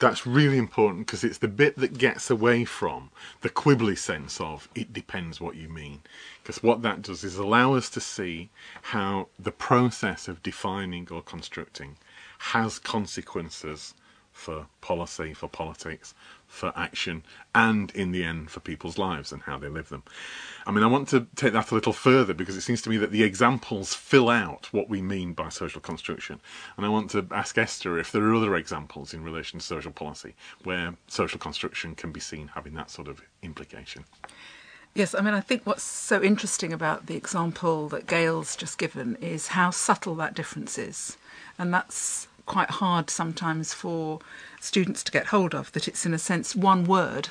That's really important because it's the bit that gets away from the quibbly sense of it depends what you mean. Because what that does is allow us to see how the process of defining or constructing has consequences for policy, for politics, for action, and in the end for people's lives and how they live them. I mean, I want to take that a little further because it seems to me that the examples fill out what we mean by social construction. And I want to ask Esther if there are other examples in relation to social policy where social construction can be seen having that sort of implication. Yes, I mean, I think what's so interesting about the example that Gail's just given is how subtle that difference is. And that's quite hard sometimes for students to get hold of, that it's in a sense one word,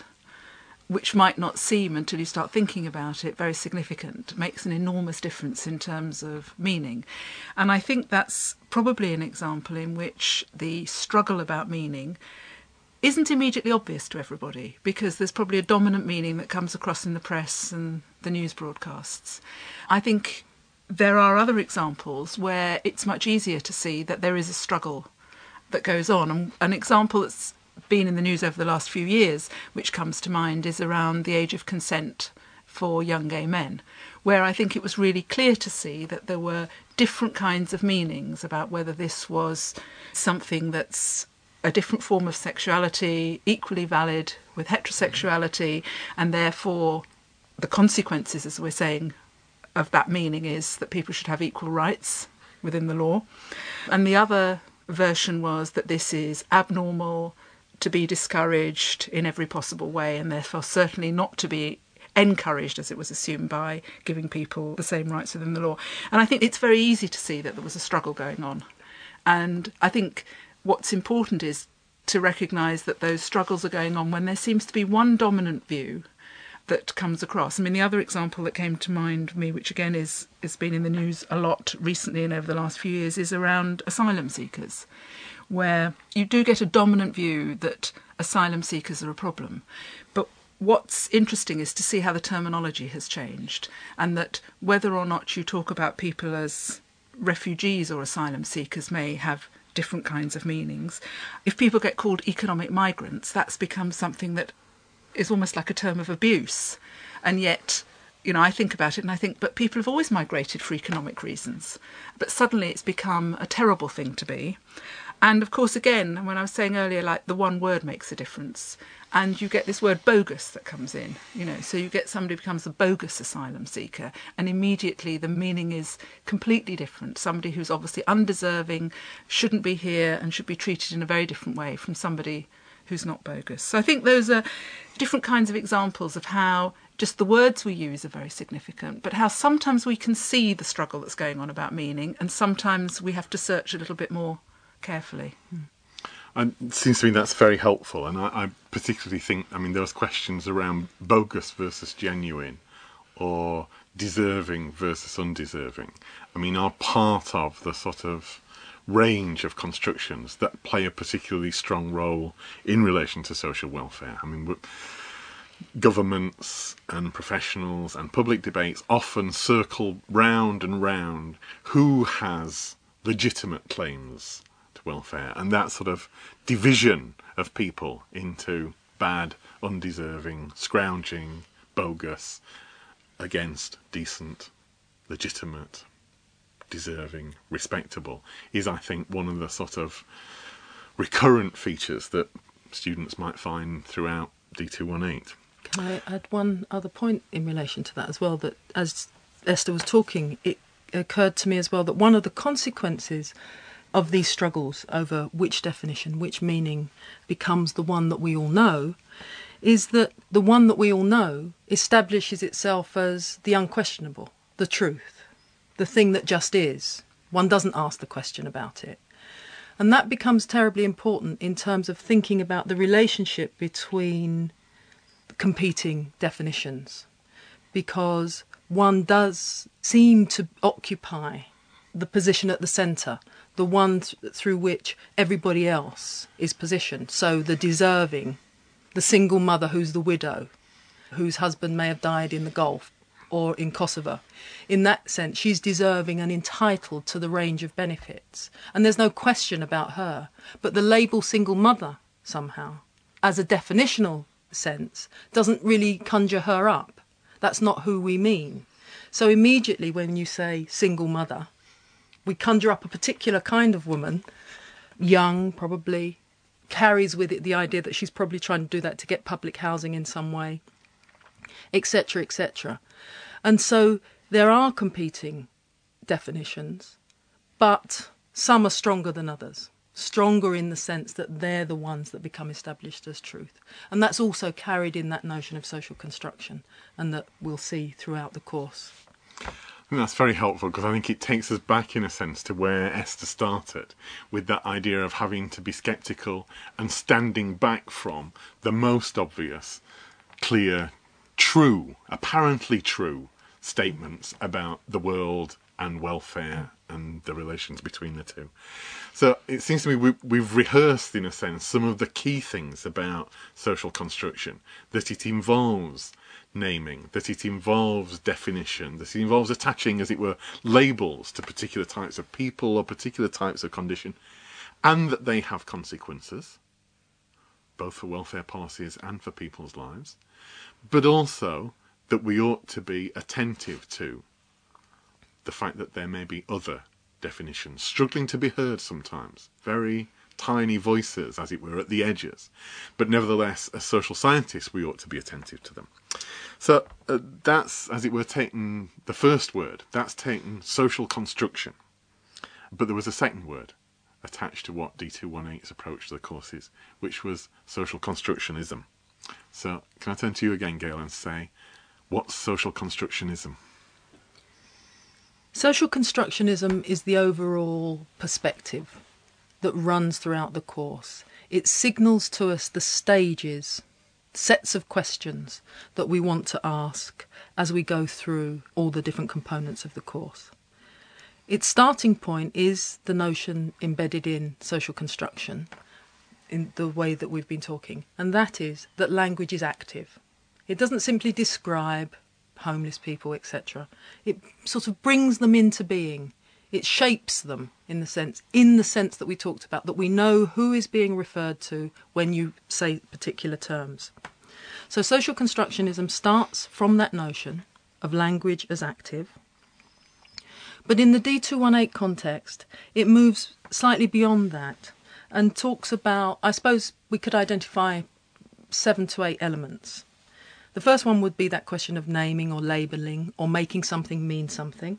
which might not seem until you start thinking about it very significant, makes an enormous difference in terms of meaning. And I think that's probably an example in which the struggle about meaning isn't immediately obvious to everybody, because there's probably a dominant meaning that comes across in the press and the news broadcasts. I think there are other examples where it's much easier to see that there is a struggle that goes on. And an example that's been in the news over the last few years, which comes to mind, is around the age of consent for young gay men, where I think it was really clear to see that there were different kinds of meanings about whether this was something that's a different form of sexuality, equally valid with heterosexuality, and therefore the consequences, as we're saying, of that meaning is that people should have equal rights within the law. And the other version was that this is abnormal, to be discouraged in every possible way, and therefore certainly not to be encouraged, as it was assumed, by giving people the same rights within the law. And I think it's very easy to see that there was a struggle going on. And I think what's important is to recognise that those struggles are going on when there seems to be one dominant view that comes across. I mean, the other example that came to mind for me, which again has been in the news a lot recently and over the last few years, is around asylum seekers, where you do get a dominant view that asylum seekers are a problem. But what's interesting is to see how the terminology has changed, and that whether or not you talk about people as refugees or asylum seekers may have different kinds of meanings. If people get called economic migrants, that's become something that is almost like a term of abuse. And yet, you know, I think about it and I think, but people have always migrated for economic reasons. But suddenly it's become a terrible thing to be. And of course, again, when I was saying earlier, like the one word makes a difference. And you get this word bogus that comes in, you know, so you get somebody who becomes a bogus asylum seeker, and immediately the meaning is completely different. Somebody who's obviously undeserving, shouldn't be here and should be treated in a very different way from somebody who's not bogus. So I think those are different kinds of examples of how just the words we use are very significant, but how sometimes we can see the struggle that's going on about meaning, and sometimes we have to search a little bit more carefully. And it seems to me that's very helpful, and I particularly think, I mean, those questions around bogus versus genuine, or deserving versus undeserving, I mean, are part of the sort of range of constructions that play a particularly strong role in relation to social welfare. I mean, governments and professionals and public debates often circle round and round who has legitimate claims welfare, and that sort of division of people into bad, undeserving, scrounging, bogus, against decent, legitimate, deserving, respectable, is, I think, one of the sort of recurrent features that students might find throughout D218. Can I add one other point in relation to that as well, that as Esther was talking, it occurred to me as well that one of the consequences of these struggles over which definition, which meaning becomes the one that we all know, is that the one that we all know establishes itself as the unquestionable, the truth, the thing that just is. One doesn't ask the question about it. And that becomes terribly important in terms of thinking about the relationship between competing definitions, because one does seem to occupy the position at the centre, the one through which everybody else is positioned. So the deserving, the single mother who's the widow, whose husband may have died in the Gulf or in Kosovo. In that sense, she's deserving and entitled to the range of benefits. And there's no question about her. But the label single mother somehow, as a definitional sense, doesn't really conjure her up. That's not who we mean. So immediately when you say single mother, we conjure up a particular kind of woman, young probably, carries with it the idea that she's probably trying to do that to get public housing in some way, etc., etc. And so there are competing definitions, but some are stronger than others. Stronger in the sense that they're the ones that become established as truth. And that's also carried in that notion of social construction, and that we'll see throughout the course. I think that's very helpful, because I think it takes us back in a sense to where Esther started, with that idea of having to be sceptical and standing back from the most obvious, clear, true, apparently true statements about the world and welfare and the relations between the two. So it seems to me we've rehearsed, in a sense, some of the key things about social construction, that it involves naming, that it involves definition, that it involves attaching, as it were, labels to particular types of people or particular types of condition, and that they have consequences, both for welfare policies and for people's lives, but also that we ought to be attentive to the fact that there may be other definitions struggling to be heard sometimes, very tiny voices, as it were, at the edges, but nevertheless, as social scientists, we ought to be attentive to them. So that's, as it were, taken the first word, that's taken social construction, but there was a second word attached to what D218's approach to the course is, which was social constructionism. So can I turn to you again, Gail, and say, what's social constructionism? Social constructionism is the overall perspective that runs throughout the course. It signals to us the stages, sets of questions that we want to ask as we go through all the different components of the course. Its starting point is the notion embedded in social construction, in the way that we've been talking, and that is that language is active. It doesn't simply describe homeless people, etc. It sort of brings them into being. It shapes them in the sense that we talked about, that we know who is being referred to when you say particular terms. So social constructionism starts from that notion of language as active. But in the D218 context, it moves slightly beyond that and talks about, I suppose we could identify 7 to 8 elements. The first one would be that question of naming or labelling or making something mean something.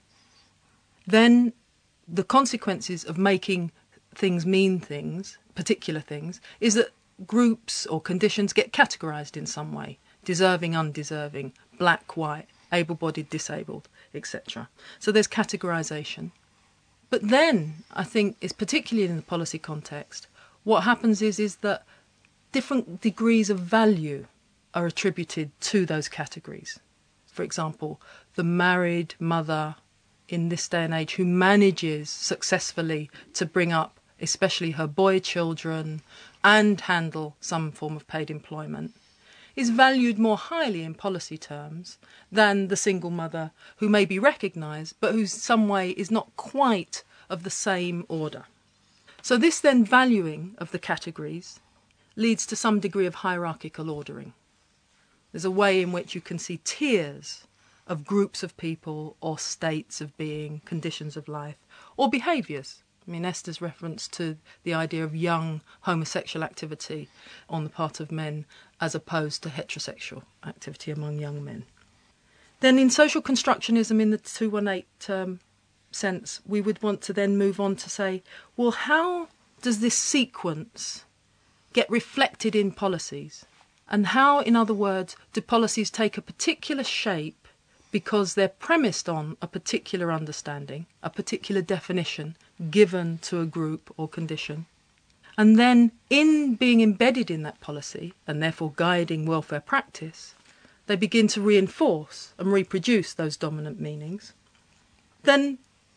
Then the consequences of making things mean things, particular things, is that groups or conditions get categorised in some way. Deserving, undeserving, black, white, able-bodied, disabled, etc. So there's categorisation. But then, I think, is particularly in the policy context, what happens is that different degrees of value are attributed to those categories. For example, the married mother in this day and age who manages successfully to bring up especially her boy children and handle some form of paid employment is valued more highly in policy terms than the single mother who may be recognised but who some way is not quite of the same order. So this then valuing of the categories leads to some degree of hierarchical ordering. There's a way in which you can see tiers of groups of people or states of being, conditions of life, or behaviours. I mean, Esther's reference to the idea of young homosexual activity on the part of men as opposed to heterosexual activity among young men. Then in social constructionism in the 218 sense, we would want to then move on to say, well, how does this sequence get reflected in policies? And how, in other words, do policies take a particular shape because they're premised on a particular understanding, a particular definition given to a group or condition? And then, in being embedded in that policy, and therefore guiding welfare practice, they begin to reinforce and reproduce those dominant meanings. Then,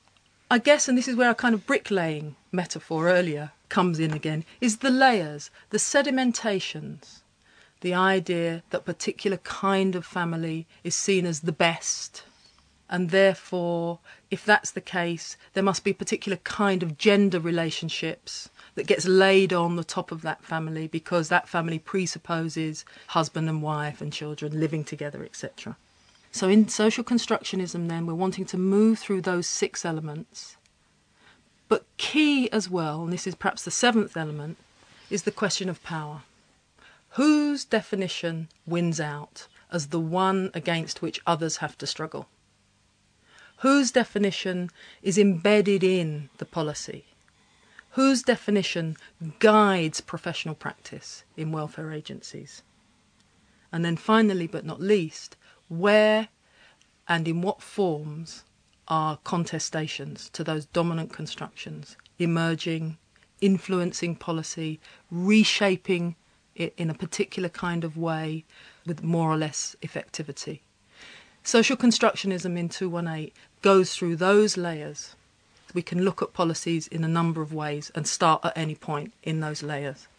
I guess, and this is where a kind of bricklaying metaphor earlier comes in again, is the layers, the sedimentations. The idea that a particular kind of family is seen as the best, and therefore, if that's the case, there must be a particular kind of gender relationships that gets laid on the top of that family because that family presupposes husband and wife and children living together, etc. So in social constructionism then, we're wanting to move through those 6 elements. But key as well, and this is perhaps the 7th element, is the question of power. Whose definition wins out as the one against which others have to struggle? Whose definition is embedded in the policy? Whose definition guides professional practice in welfare agencies? And then finally, but not least, where and in what forms are contestations to those dominant constructions emerging, influencing policy, reshaping it in a particular kind of way with more or less effectivity? Social constructionism in 218 goes through those layers. We can look at policies in a number of ways and start at any point in those layers.